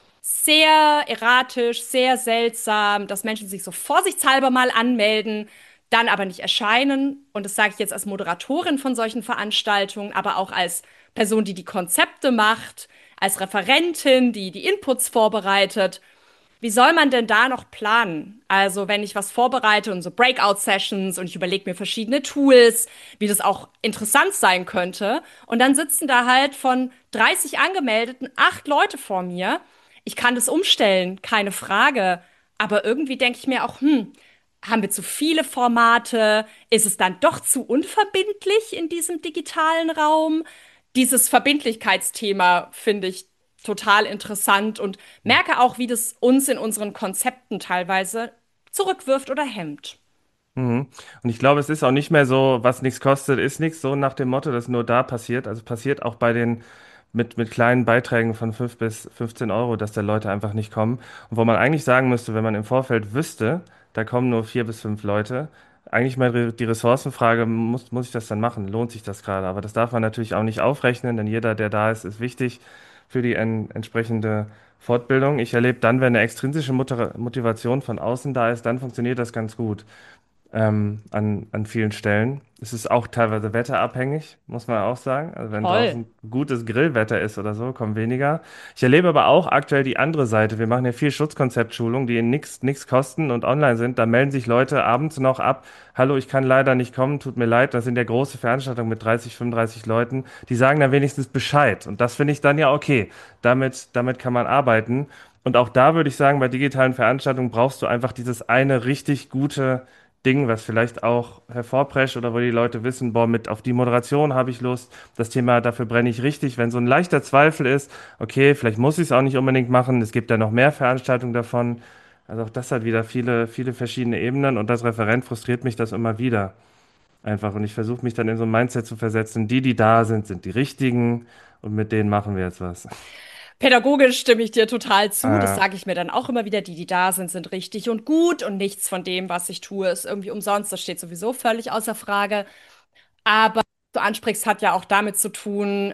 sehr erratisch, sehr seltsam, dass Menschen sich so vorsichtshalber mal anmelden, dann aber nicht erscheinen. Und das sage ich jetzt als Moderatorin von solchen Veranstaltungen, aber auch als Person, die die Konzepte macht, als Referentin, die die Inputs vorbereitet. Wie soll man denn da noch planen? Also, wenn ich was vorbereite und so Breakout-Sessions und ich überlege mir verschiedene Tools, wie das auch interessant sein könnte. Und dann sitzen da halt von dreißig Angemeldeten acht Leute vor mir. Ich kann das umstellen, keine Frage. Aber irgendwie denke ich mir auch, hm, haben wir zu viele Formate? Ist es dann doch zu unverbindlich in diesem digitalen Raum? Dieses Verbindlichkeitsthema finde ich total interessant und merke auch, wie das uns in unseren Konzepten teilweise zurückwirft oder hemmt. Mhm. Und ich glaube, es ist auch nicht mehr so, was nichts kostet, ist nichts, so nach dem Motto, das nur da passiert. Also passiert auch bei den mit, mit kleinen Beiträgen von fünf bis fünfzehn Euro, dass da Leute einfach nicht kommen. Und wo man eigentlich sagen müsste, wenn man im Vorfeld wüsste, da kommen nur vier bis fünf Leute, eigentlich mal re- die Ressourcenfrage, muss, muss ich das dann machen? Lohnt sich das gerade? Aber das darf man natürlich auch nicht aufrechnen, denn jeder, der da ist, ist wichtig für die en entsprechende Fortbildung. Ich erlebe dann, wenn eine extrinsische Motiva- Motivation von außen da ist, dann funktioniert das ganz gut ähm, an, an vielen Stellen. Es ist auch teilweise wetterabhängig, muss man auch sagen. Also wenn Toll. draußen gutes Grillwetter ist oder so, kommen weniger. Ich erlebe aber auch aktuell die andere Seite. Wir machen ja viel Schutzkonzeptschulung, die nichts nichts kosten und online sind. Da melden sich Leute abends noch ab. Hallo, ich kann leider nicht kommen, tut mir leid. Das sind ja große Veranstaltungen mit dreißig, fünfunddreißig Leuten. Die sagen dann wenigstens Bescheid. Und das finde ich dann ja okay. Damit, damit kann man arbeiten. Und auch da würde ich sagen, bei digitalen Veranstaltungen brauchst du einfach dieses eine richtig gute Ding, was vielleicht auch hervorprescht oder wo die Leute wissen, boah, mit auf die Moderation habe ich Lust, das Thema, dafür brenne ich richtig. Wenn so ein leichter Zweifel ist, okay, vielleicht muss ich es auch nicht unbedingt machen, es gibt ja noch mehr Veranstaltungen davon. Also auch das hat wieder viele, viele verschiedene Ebenen und als Referent frustriert mich das immer wieder einfach. Und ich versuche mich dann in so ein Mindset zu versetzen, die, die da sind, sind die richtigen und mit denen machen wir jetzt was. Pädagogisch stimme ich dir total zu. Das Äh, sage ich mir dann auch immer wieder. Die, die da sind, sind richtig und gut und nichts von dem, was ich tue, ist irgendwie umsonst. Das steht sowieso völlig außer Frage. Aber was du ansprichst, hat ja auch damit zu tun,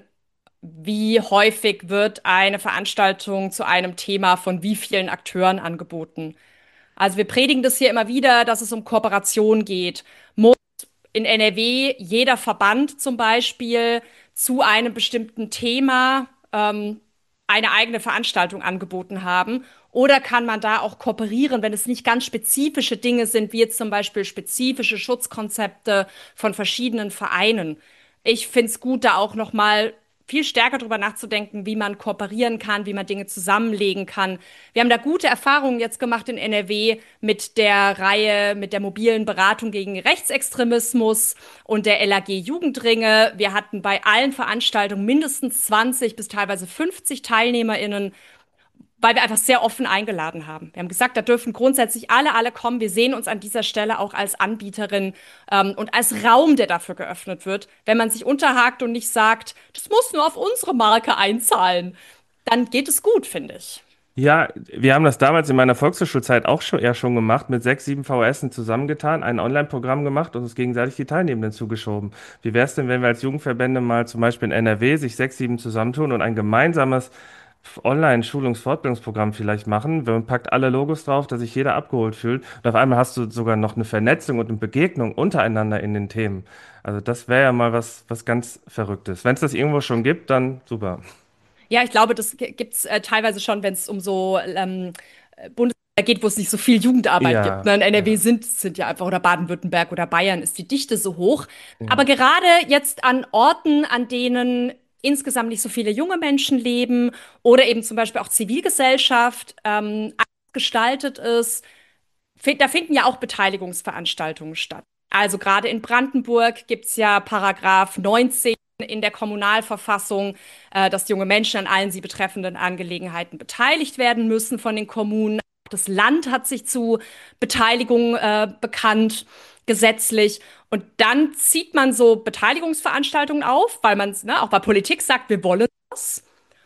wie häufig wird eine Veranstaltung zu einem Thema von wie vielen Akteuren angeboten. Also wir predigen das hier immer wieder, dass es um Kooperation geht. Muss in N R W jeder Verband zum Beispiel zu einem bestimmten Thema ähm, eine eigene Veranstaltung angeboten haben? Oder kann man da auch kooperieren, wenn es nicht ganz spezifische Dinge sind, wie jetzt zum Beispiel spezifische Schutzkonzepte von verschiedenen Vereinen? Ich finde es gut, da auch noch mal viel stärker drüber nachzudenken, wie man kooperieren kann, wie man Dinge zusammenlegen kann. Wir haben da gute Erfahrungen jetzt gemacht in N R W mit der Reihe, mit der mobilen Beratung gegen Rechtsextremismus und der L A G Jugendringe. Wir hatten bei allen Veranstaltungen mindestens zwanzig bis teilweise fünfzig TeilnehmerInnen, weil wir einfach sehr offen eingeladen haben. Wir haben gesagt, da dürfen grundsätzlich alle, alle kommen. Wir sehen uns an dieser Stelle auch als Anbieterin ähm, und als Raum, der dafür geöffnet wird. Wenn man sich unterhakt und nicht sagt, das muss nur auf unsere Marke einzahlen, dann geht es gut, finde ich. Ja, wir haben das damals in meiner Volkshochschulzeit auch schon eher schon gemacht, mit sechs, sieben V H S zusammengetan, ein Online-Programm gemacht und uns gegenseitig die Teilnehmenden zugeschoben. Wie wäre es denn, wenn wir als Jugendverbände mal zum Beispiel in N R W sich sechs, sieben zusammentun und ein gemeinsames Online-Schulungs-Fortbildungsprogramm vielleicht machen? Man packt alle Logos drauf, dass sich jeder abgeholt fühlt. Und auf einmal hast du sogar noch eine Vernetzung und eine Begegnung untereinander in den Themen. Also das wäre ja mal was, was ganz Verrücktes. Wenn es das irgendwo schon gibt, dann super. Ja, ich glaube, das gibt es äh, teilweise schon, wenn es um so ähm, äh, Bundesländer geht, wo es nicht so viel Jugendarbeit gibt. Ja, Ne? In N R W ja. sind, sind ja einfach, oder Baden-Württemberg oder Bayern ist die Dichte so hoch. Aber Ja. gerade jetzt an Orten, an denen insgesamt nicht so viele junge Menschen leben oder eben zum Beispiel auch Zivilgesellschaft ähm, gestaltet ist. Fi- Da finden ja auch Beteiligungsveranstaltungen statt. Also gerade in Brandenburg gibt es ja Paragraph neunzehn in der Kommunalverfassung, äh, dass junge Menschen an allen sie betreffenden Angelegenheiten beteiligt werden müssen von den Kommunen. Das Land hat sich zu Beteiligung äh, bekannt, gesetzlich. Und dann zieht man so Beteiligungsveranstaltungen auf, weil man, ne, auch bei Politik sagt, wir wollen das.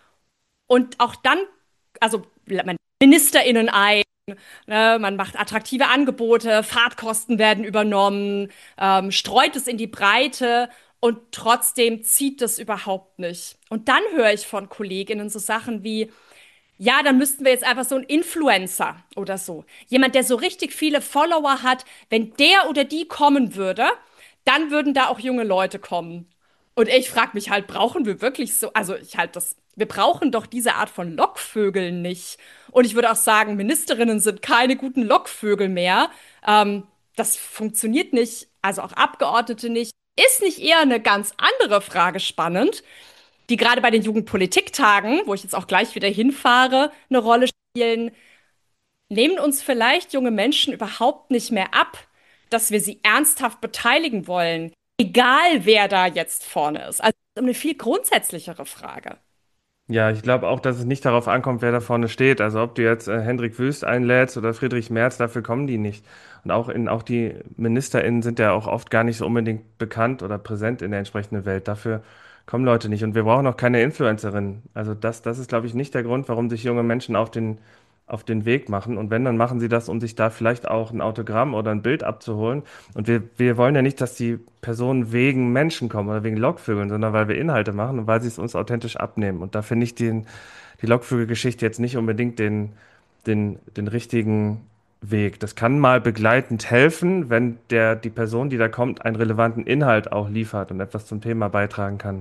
Und auch dann, also man MinisterInnen ein, ne, man macht attraktive Angebote, Fahrtkosten werden übernommen, ähm, streut es in die Breite und trotzdem zieht es überhaupt nicht. Und dann höre ich von KollegInnen so Sachen wie, ja, dann müssten wir jetzt einfach so einen Influencer oder so. Jemand, der so richtig viele Follower hat, wenn der oder die kommen würde, dann würden da auch junge Leute kommen. Und ich frage mich halt, brauchen wir wirklich so, also ich halt das, wir brauchen doch diese Art von Lockvögeln nicht. Und ich würde auch sagen, Ministerinnen sind keine guten Lockvögel mehr. Ähm, Das funktioniert nicht, also auch Abgeordnete nicht. Ist nicht eher eine ganz andere Frage spannend, die gerade bei den Jugendpolitiktagen, wo ich jetzt auch gleich wieder hinfahre, eine Rolle spielen? Nehmen uns vielleicht junge Menschen überhaupt nicht mehr ab, dass wir sie ernsthaft beteiligen wollen, egal wer da jetzt vorne ist? Also eine viel grundsätzlichere Frage. Ja, ich glaube auch, dass es nicht darauf ankommt, wer da vorne steht. Also ob du jetzt äh, Hendrik Wüst einlädst oder Friedrich Merz, dafür kommen die nicht. Und auch in, auch die MinisterInnen sind ja auch oft gar nicht so unbedingt bekannt oder präsent in der entsprechenden Welt. Dafür kommen Leute nicht. Und wir brauchen auch keine Influencerinnen. Also das, das ist, glaube ich, nicht der Grund, warum sich junge Menschen auf den, auf den Weg machen. Und wenn, dann machen sie das, um sich da vielleicht auch ein Autogramm oder ein Bild abzuholen. Und wir, wir wollen ja nicht, dass die Personen wegen Menschen kommen oder wegen Lockvögeln, sondern weil wir Inhalte machen und weil sie es uns authentisch abnehmen. Und da finde ich den, die Lockvögel-Geschichte jetzt nicht unbedingt den, den, den richtigen Weg. Das kann mal begleitend helfen, wenn der, die Person, die da kommt, einen relevanten Inhalt auch liefert und etwas zum Thema beitragen kann.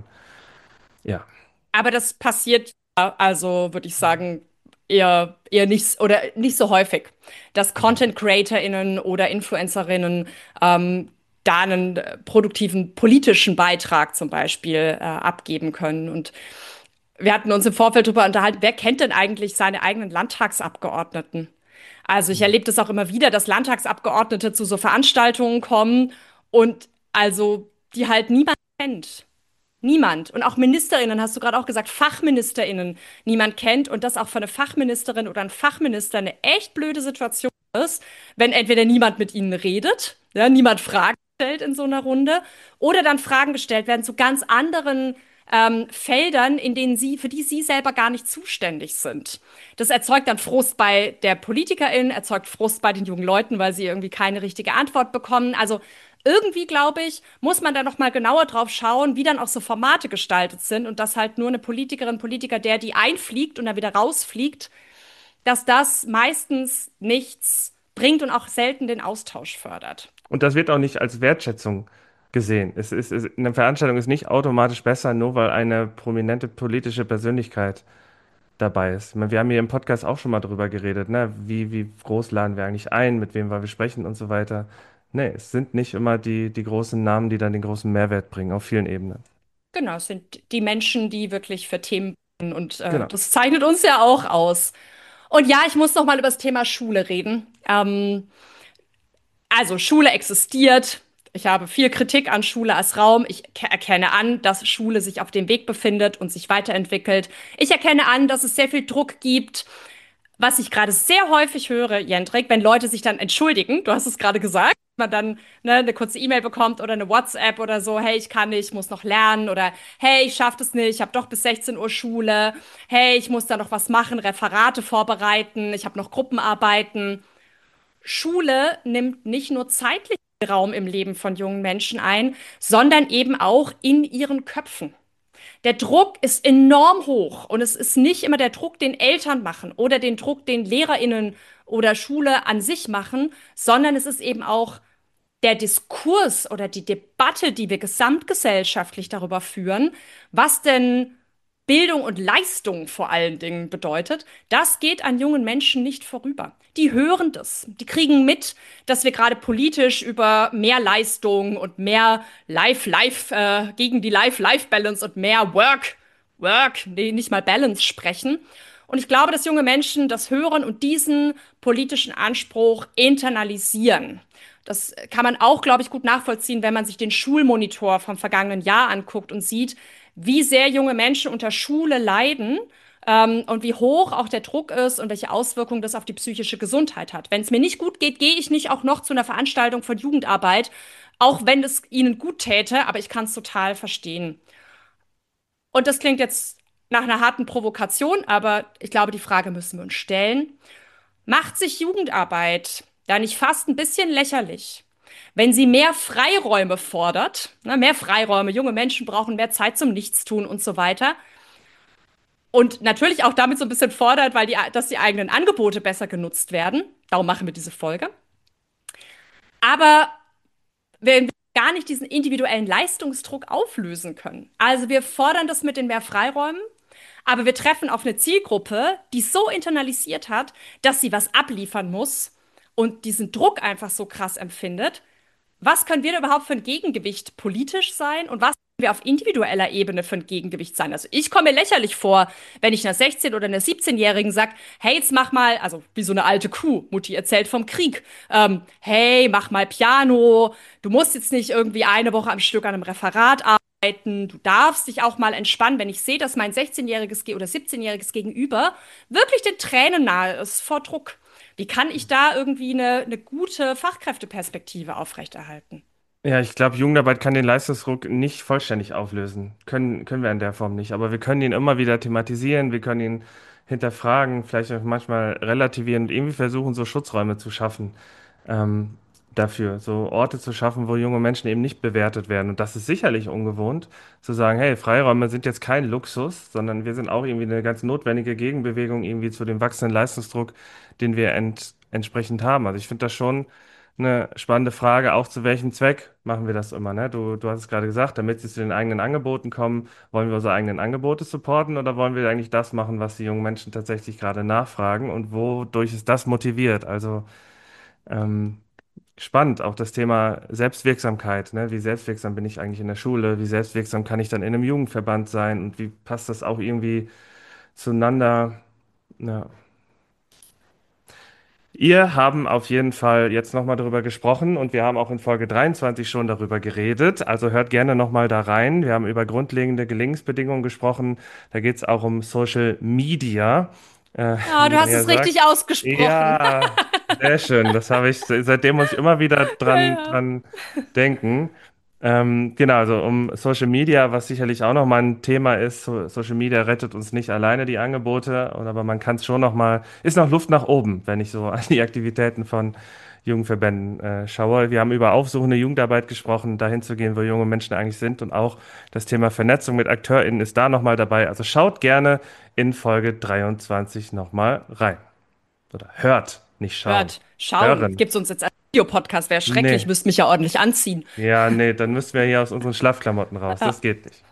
Ja. Aber das passiert, ja, also würde ich sagen, eher, eher nicht oder nicht so häufig, dass Content CreatorInnen oder InfluencerInnen ähm, da einen äh, produktiven politischen Beitrag zum Beispiel äh, abgeben können. Und wir hatten uns im Vorfeld darüber unterhalten, wer kennt denn eigentlich seine eigenen Landtagsabgeordneten? Also ich erlebe das auch immer wieder, dass Landtagsabgeordnete zu so Veranstaltungen kommen und also die halt niemand kennt. Niemand. Und auch Ministerinnen, hast du gerade auch gesagt, Fachministerinnen niemand kennt und das auch für eine Fachministerin oder ein Fachminister eine echt blöde Situation ist, wenn entweder niemand mit ihnen redet, ja, niemand Fragen stellt in so einer Runde, oder dann Fragen gestellt werden zu ganz anderen ähm, Feldern, in denen sie, für die sie selber gar nicht zuständig sind. Das erzeugt dann Frust bei der Politikerin, erzeugt Frust bei den jungen Leuten, weil sie irgendwie keine richtige Antwort bekommen. Also irgendwie, glaube ich, muss man da noch mal genauer drauf schauen, wie dann auch so Formate gestaltet sind und dass halt nur eine Politikerin, Politiker, der die einfliegt und dann wieder rausfliegt, dass das meistens nichts bringt und auch selten den Austausch fördert. Und das wird auch nicht als Wertschätzung gesehen. Es ist, es, eine Veranstaltung ist nicht automatisch besser, nur weil eine prominente politische Persönlichkeit dabei ist. Ich meine, wir haben hier im Podcast auch schon mal drüber geredet, ne? Wie, wie groß laden wir eigentlich ein, mit wem wollen wir sprechen und so weiter. Nee, es sind nicht immer die, die großen Namen, die dann den großen Mehrwert bringen, auf vielen Ebenen. Genau, es sind die Menschen, die wirklich für Themen brennen und äh, Genau. das zeichnet uns ja auch aus. Und ja, ich muss noch mal über das Thema Schule reden. Ähm, Also Schule existiert. Ich habe viel Kritik an Schule als Raum. Ich ke- erkenne an, dass Schule sich auf dem Weg befindet und sich weiterentwickelt. Ich erkenne an, dass es sehr viel Druck gibt. Was ich gerade sehr häufig höre, Jendrik, wenn Leute sich dann entschuldigen, du hast es gerade gesagt, man dann ne, eine kurze E-Mail bekommt oder eine WhatsApp oder so, hey, ich kann nicht, ich muss noch lernen oder hey, ich schaffe das nicht, ich habe doch bis sechzehn Uhr Schule, hey, ich muss da noch was machen, Referate vorbereiten, ich habe noch Gruppenarbeiten. Schule nimmt nicht nur zeitlichen Raum im Leben von jungen Menschen ein, sondern eben auch in ihren Köpfen. Der Druck ist enorm hoch und es ist nicht immer der Druck, den Eltern machen oder den Druck, den LehrerInnen oder Schule an sich machen, sondern es ist eben auch der Diskurs oder die Debatte, die wir gesamtgesellschaftlich darüber führen, was denn Bildung und Leistung vor allen Dingen bedeutet, das geht an jungen Menschen nicht vorüber. Die hören das. Die kriegen mit, dass wir gerade politisch über mehr Leistung und mehr Life-Life, äh, gegen die Life-Life-Balance und mehr Work Work, nee, nicht mal Balance sprechen. Und ich glaube, dass junge Menschen das hören und diesen politischen Anspruch internalisieren. Das kann man auch, glaube ich, gut nachvollziehen, wenn man sich den Schulmonitor vom vergangenen Jahr anguckt und sieht, wie sehr junge Menschen unter Schule leiden, ähm, und wie hoch auch der Druck ist und welche Auswirkungen das auf die psychische Gesundheit hat. Wenn es mir nicht gut geht, gehe ich nicht auch noch zu einer Veranstaltung von Jugendarbeit, auch wenn es ihnen gut täte, aber ich kann es total verstehen. Und das klingt jetzt nach einer harten Provokation, aber ich glaube, die Frage müssen wir uns stellen. Macht sich Jugendarbeit da nicht fast ein bisschen lächerlich, wenn sie mehr Freiräume fordert, ne, mehr Freiräume, junge Menschen brauchen mehr Zeit zum Nichtstun und so weiter, und natürlich auch damit so ein bisschen fordert, weil die, dass die eigenen Angebote besser genutzt werden. Darum machen wir diese Folge. Aber wir gar nicht diesen individuellen Leistungsdruck auflösen können. Also wir fordern das mit den mehr Freiräumen, aber wir treffen auf eine Zielgruppe, die so internalisiert hat, dass sie was abliefern muss und diesen Druck einfach so krass empfindet. Was können wir da überhaupt für ein Gegengewicht politisch sein und was können wir auf individueller Ebene für ein Gegengewicht sein? Also ich komme mir lächerlich vor, wenn ich einer sechzehn- oder einer siebzehn-Jährigen sage, hey, jetzt mach mal, also wie so eine alte Kuh, Mutti erzählt vom Krieg, ähm, hey, mach mal Piano, du musst jetzt nicht irgendwie eine Woche am Stück an einem Referat arbeiten, du darfst dich auch mal entspannen, wenn ich sehe, dass mein sechzehn-jähriges oder siebzehn-jähriges Gegenüber wirklich den Tränen nahe ist vor Druck. Wie kann ich da irgendwie eine, eine gute Fachkräfteperspektive aufrechterhalten? Ja, ich glaube, Jugendarbeit kann den Leistungsdruck nicht vollständig auflösen. Können, können wir in der Form nicht. Aber wir können ihn immer wieder thematisieren, wir können ihn hinterfragen, vielleicht auch manchmal relativieren und irgendwie versuchen, so Schutzräume zu schaffen, ähm, dafür. So Orte zu schaffen, wo junge Menschen eben nicht bewertet werden. Und das ist sicherlich ungewohnt, zu sagen, hey, Freiräume sind jetzt kein Luxus, sondern wir sind auch irgendwie eine ganz notwendige Gegenbewegung irgendwie zu dem wachsenden Leistungsdruck, den wir ent entsprechend haben. Also ich finde das schon eine spannende Frage, auch zu welchem Zweck machen wir das immer, ne? Du, du hast es gerade gesagt, damit sie zu den eigenen Angeboten kommen, wollen wir unsere eigenen Angebote supporten oder wollen wir eigentlich das machen, was die jungen Menschen tatsächlich gerade nachfragen und wodurch es das motiviert? Also ähm, spannend, auch das Thema Selbstwirksamkeit, ne? Wie selbstwirksam bin ich eigentlich in der Schule? Wie selbstwirksam kann ich dann in einem Jugendverband sein? Und wie passt das auch irgendwie zueinander? Ja. Wir haben auf jeden Fall jetzt nochmal darüber gesprochen und wir haben auch in Folge dreiundzwanzig schon darüber geredet. Also hört gerne nochmal da rein. Wir haben über grundlegende Gelingensbedingungen gesprochen. Da geht es auch um Social Media, äh, Ja, wie du man hast ja es sagt. richtig ausgesprochen. Ja, sehr schön. Das habe ich, seitdem muss ich immer wieder Ja, dran, ja. dran denken. Ähm, genau, also um Social Media, was sicherlich auch nochmal ein Thema ist. So, Social Media rettet uns nicht alleine die Angebote, und- aber man kann es schon nochmal, ist noch Luft nach oben, wenn ich so an die Aktivitäten von Jugendverbänden äh, schaue. Wir haben über aufsuchende Jugendarbeit gesprochen, dahin zu gehen, wo junge Menschen eigentlich sind, und auch das Thema Vernetzung mit AkteurInnen ist da nochmal dabei. Also schaut gerne in Folge dreiundzwanzig nochmal rein. Oder hört, nicht schauen. Hört, schauen. Hören. Gibt's uns jetzt als Videopodcast? Wäre schrecklich, Nee. müsst mich ja ordentlich anziehen. Ja, nee, dann müssten wir hier aus unseren Schlafklamotten raus. Das Ja. geht nicht.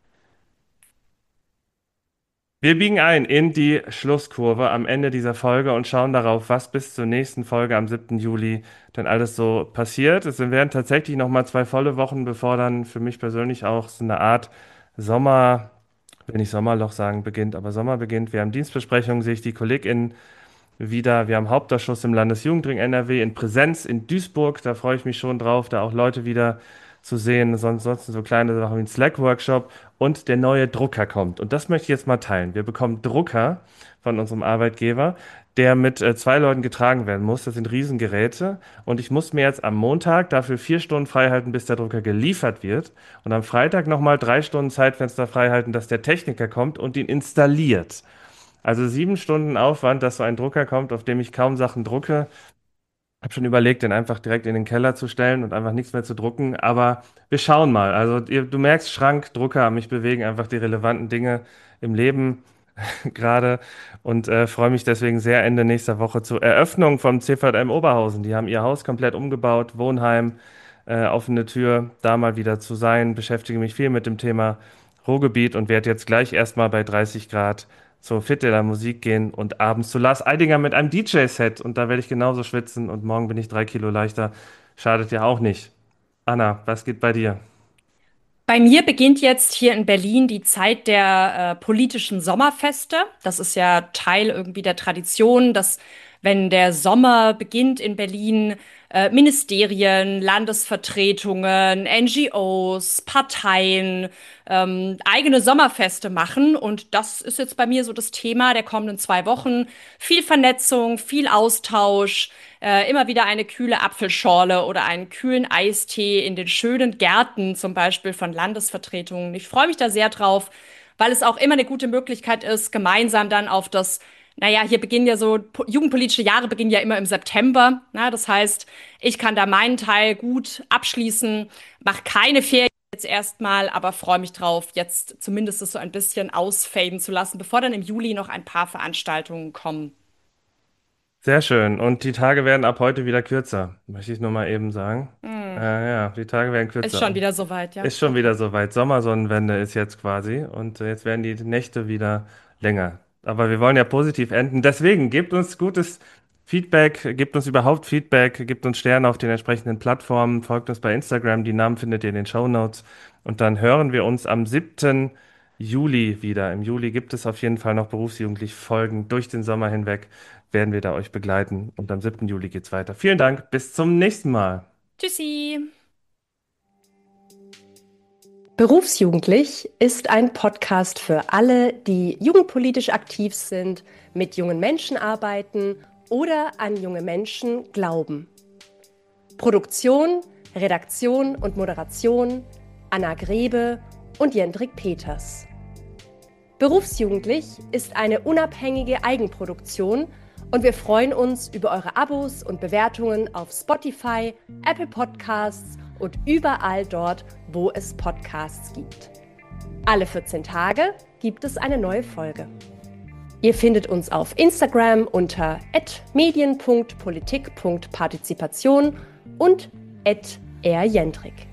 Wir biegen ein in die Schlusskurve am Ende dieser Folge und schauen darauf, was bis zur nächsten Folge am siebten Juli dann alles so passiert. Es werden tatsächlich nochmal zwei volle Wochen, bevor dann für mich persönlich auch so eine Art Sommer, will nicht Sommerloch sagen, beginnt, aber Sommer beginnt. Wir haben Dienstbesprechungen, sehe ich die KollegInnen wieder. Wir haben Hauptausschuss im Landesjugendring N R W in Präsenz in Duisburg. Da freue ich mich schon drauf, da auch Leute wieder zu sehen. Sonst, sonst so kleine Sachen wie ein Slack-Workshop. Und der neue Drucker kommt. Und das möchte ich jetzt mal teilen. Wir bekommen Drucker von unserem Arbeitgeber, der mit äh, zwei Leuten getragen werden muss. Das sind Riesengeräte. Und ich muss mir jetzt am Montag dafür vier Stunden freihalten, bis der Drucker geliefert wird. Und am Freitag nochmal drei Stunden Zeitfenster freihalten, dass der Techniker kommt und ihn installiert. Also sieben Stunden Aufwand, dass so ein Drucker kommt, auf dem ich kaum Sachen drucke. Habe schon überlegt, den einfach direkt in den Keller zu stellen und einfach nichts mehr zu drucken. Aber wir schauen mal. Also ihr, du merkst, Schrank, Drucker, mich bewegen einfach die relevanten Dinge im Leben gerade, und äh, freue mich deswegen sehr Ende nächster Woche zur Eröffnung vom C V J M Oberhausen. Die haben ihr Haus komplett umgebaut, Wohnheim, äh, offene Tür, da mal wieder zu sein. Beschäftige mich viel mit dem Thema Ruhrgebiet und werde jetzt gleich erstmal bei dreißig Grad zur Fit der Musik gehen und abends zu Lars Eidinger mit einem D J-Set. Und da werde ich genauso schwitzen und morgen bin ich drei Kilo leichter. Schadet ja auch nicht. Anna, was geht bei dir? Bei mir beginnt jetzt hier in Berlin die Zeit der äh, politischen Sommerfeste. Das ist ja Teil irgendwie der Tradition, dass wenn der Sommer beginnt in Berlin, äh, Ministerien, Landesvertretungen, N G Os, Parteien ähm, eigene Sommerfeste machen. Und das ist jetzt bei mir so das Thema der kommenden zwei Wochen. Viel Vernetzung, viel Austausch, äh, immer wieder eine kühle Apfelschorle oder einen kühlen Eistee in den schönen Gärten, zum Beispiel von Landesvertretungen. Ich freue mich da sehr drauf, weil es auch immer eine gute Möglichkeit ist, gemeinsam dann auf das, naja, hier beginnen ja so, po- jugendpolitische Jahre beginnen ja immer im September. Na, das heißt, ich kann da meinen Teil gut abschließen, mache keine Ferien jetzt erstmal, aber freue mich drauf, jetzt zumindest das so ein bisschen ausfaden zu lassen, bevor dann im Juli noch ein paar Veranstaltungen kommen. Sehr schön. Und die Tage werden ab heute wieder kürzer, möchte ich nur mal eben sagen. Äh, Hm. ja, die Tage werden Ist schon kürzer. wieder soweit, ja. Ist schon wieder Okay. soweit. Sommersonnenwende ist jetzt quasi und äh, jetzt werden die Nächte wieder länger. Aber wir wollen ja positiv enden. Deswegen gebt uns gutes Feedback, gebt uns überhaupt Feedback, gebt uns Sterne auf den entsprechenden Plattformen, folgt uns bei Instagram. Die Namen findet ihr in den Shownotes. Und dann hören wir uns am siebten Juli wieder. Im Juli gibt es auf jeden Fall noch berufsjugendlich Folgen. Durch den Sommer hinweg werden wir da euch begleiten. Und am siebten Juli geht's weiter. Vielen Dank, bis zum nächsten Mal. Tschüssi. Berufsjugendlich ist ein Podcast für alle, die jugendpolitisch aktiv sind, mit jungen Menschen arbeiten oder an junge Menschen glauben. Produktion, Redaktion und Moderation Anna Grebe und Jendrik Peters. Berufsjugendlich ist eine unabhängige Eigenproduktion und wir freuen uns über eure Abos und Bewertungen auf Spotify, Apple Podcasts und überall dort, wo es Podcasts gibt. Alle vierzehn Tage gibt es eine neue Folge. Ihr findet uns auf Instagram unter at medien punkt politik punkt partizipation und at rjendrik.